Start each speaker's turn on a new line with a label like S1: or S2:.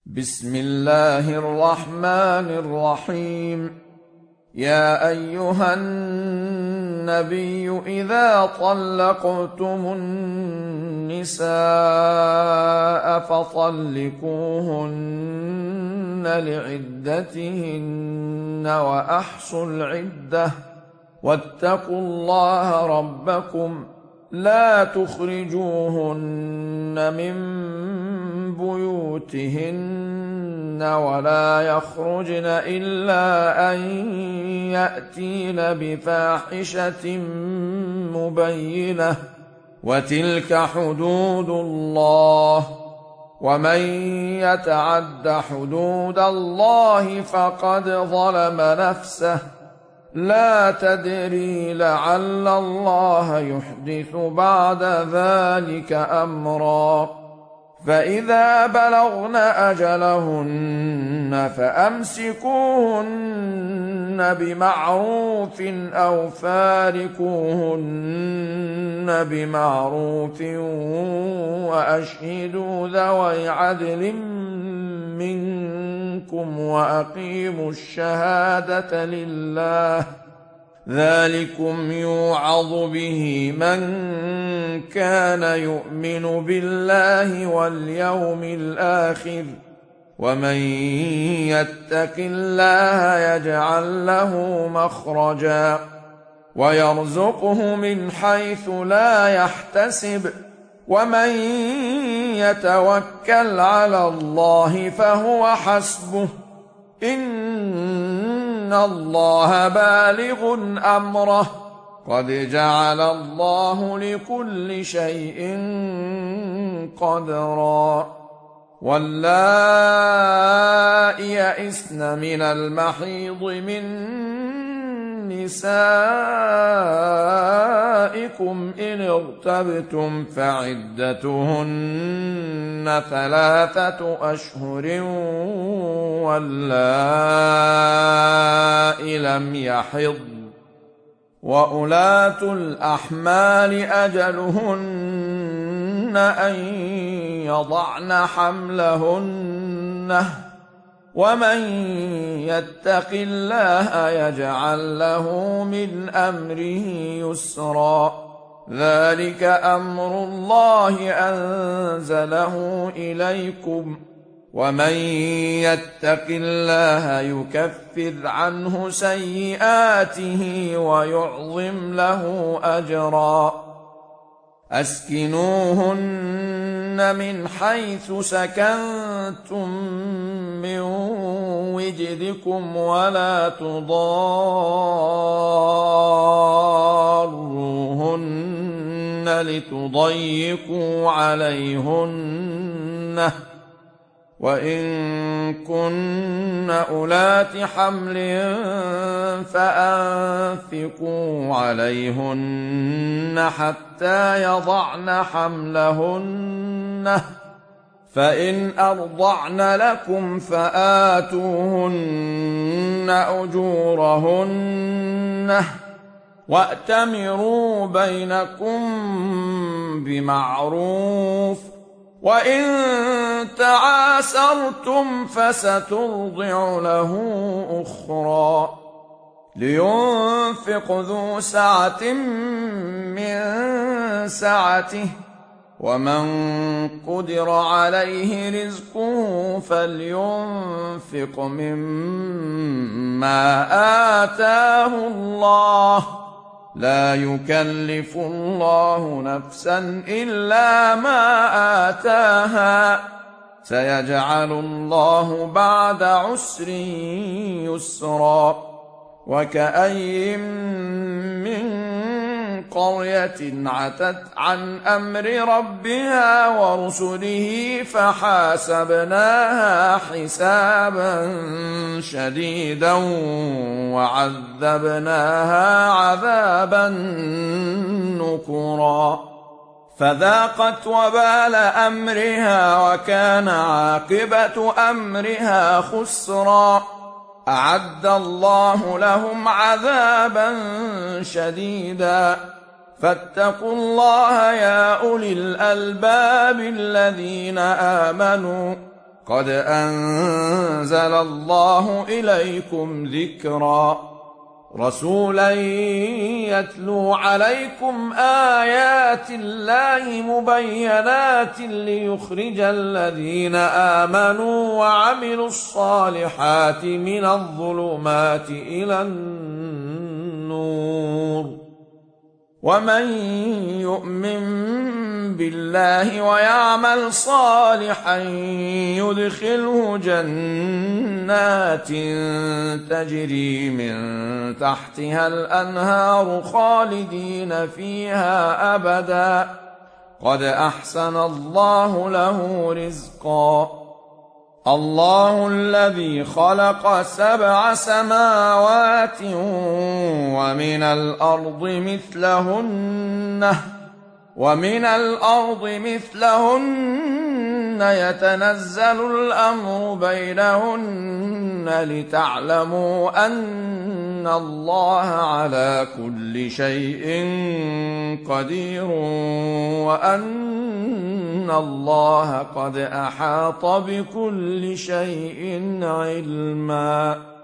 S1: بسم الله الرحمن الرحيم. يا أيها النبي إذا طلقتم النساء فطلقوهن لعدتهن وأحصوا العدة واتقوا الله ربكم لا تخرجوهن من بيوتهن ولا يخرجن إلا أن يأتين بفاحشة مبينة وتلك حدود الله ومن يتعد حدود الله فقد ظلم نفسه لا تدري لعل الله يحدث بعد ذلك أمرا. فإذا بلغن أجلهن فأمسكوهن بمعروف أو فارقوهن بمعروف وأشهدوا ذوي عدل منكم وأقيموا الشهادة لله ذلكم يوعظ به من كان يؤمن بالله واليوم الآخر ومن يتق الله يجعل له مخرجا ويرزقه من حيث لا يحتسب ومن يتوكل على الله فهو حسبه إن الله بالغ أمره قد جعل الله لكل شيء قدرا. واللائي يئسن من المحيض من نسائكم إن ارتبتم فعدتهن 3 أشهر واللائي لم يحضن وأولاة الأحمال أجلهن أن يضعن حملهن ومن يتق الله يجعل له من أمره يسرا ذلك أمر الله أنزله إليكم ومن يتق الله يكفر عنه سيئاته ويعظم له أجرا. أسكنوهن من حيث سكنتم من وجدكم ولا تضاروهن لتضيقوا عليهن وإن كن أولات حمل فأنفقوا عليهن حتى يضعن حملهن فإن أرضعن لكم فآتوهن أجورهن وأتمروا بينكم بمعروف وإن تعاسرتم فسترضع له أخرى لينفق ذو سعة من سعته ومن قدر عليه رزقه فلينفق مما آتاه الله لا يكلف الله نفسا إلا ما آتاها سيجعل الله بعد عسر يسرا. وكأي من قرية عتت عن أمر ربها ورسله فحاسبناها حسابا شديدا وعذبناها عذابا نكرا فذاقت وبال أمرها وكان عاقبة أمرها خسرا. أعد الله لهم عذابا شديدا فاتقوا الله يا أولي الألباب الذين آمنوا قد أنزل الله إليكم ذكرا رسولا يتلو عليكم آيات الله مبينات ليخرج الذين آمنوا وعملوا الصالحات من الظلمات إلى النور ومن يؤمن بالله ويعمل صالحا يدخله جنات تجري من تحتها الأنهار خالدين فيها أبدا قد أحسن الله له رزقا الله الذي خلق 7 سماوات ومن الأرض مثلهن يتنزل الأمر بينهن لتعلموا أن الله على كل شيء قدير وأن الله قد أحاط بكل شيء علما